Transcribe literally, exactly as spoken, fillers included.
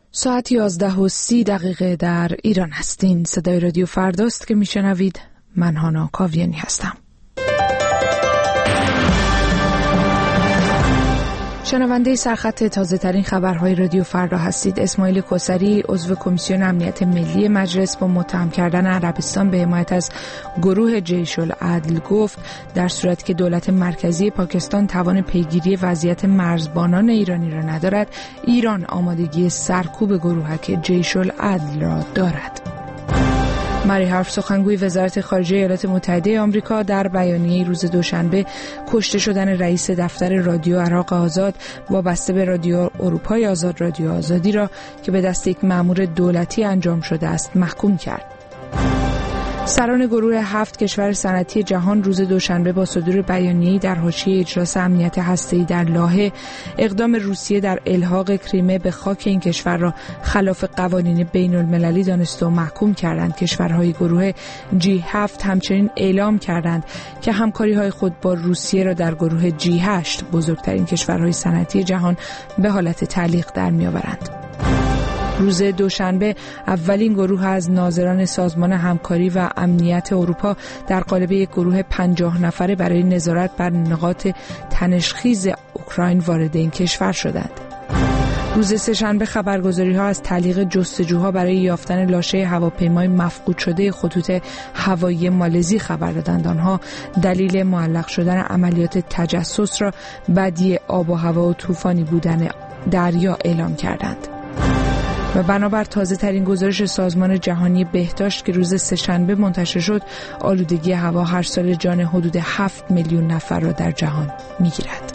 ساعت یازده و سی دقیقه در ایران هستین. صدای رادیو فرداست که میشنوید. من هانا کاویانی هستم. شنونده سرخط تازه ترین خبرهای رادیو فردا هستید. اسماعیل کوثری عضو کمیسیون امنیت ملی مجلس با متهم کردن عربستان به حمایت از گروه جیش العدل گفت در صورتی که دولت مرکزی پاکستان توان پیگیری وضعیت مرزبانان ایرانی را ندارد، ایران آمادگی سرکوب گروهک جیش العدل را دارد. مری هارف سخنگوی وزارت خارجه ایالات متحده آمریکا در بیانیه روز دوشنبه کشته شدن رئیس دفتر رادیو عراق آزاد وابسته به رادیو اروپای آزاد رادیو آزادی را که به دست یک مأمور دولتی انجام شده است محکوم کرد. سران گروه هفت کشور صنعتی جهان روز دوشنبه با صدور بیانیه‌ای در حاشیه اجلاس امنیت هسته‌ای در لاهه اقدام روسیه در الحاق کریمه به خاک این کشور را خلاف قوانین بین المللی دانسته و محکوم کردند. کشورهای گروه جی هفت همچنین اعلام کردند که همکاری‌های خود با روسیه را در گروه جی هشت بزرگترین کشورهای صنعتی جهان به حالت تعلیق در می‌آورند. روز دوشنبه اولین گروه از ناظران سازمان همکاری و امنیت اروپا در قالب یک گروه پنجاه نفره برای نظارت بر نقاط تنش‌خیز اوکراین وارد این کشور شدند. روز سه‌شنبه خبرگزاری‌ها از تعلیق جستجوها برای یافتن لاشه هواپیمای مفقود شده خطوط هوایی مالزی خبر دادند. آنها دلیل معلق شدن عملیات تجسس را بدی آب و هوا و طوفانی بودن دریا اعلام کردند. و بنابر تازه ترین گزارش سازمان جهانی بهداشت که روز سه‌شنبه منتشر شد، آلودگی هوا هر سال جان حدود هفت میلیون نفر را در جهان میگیرد.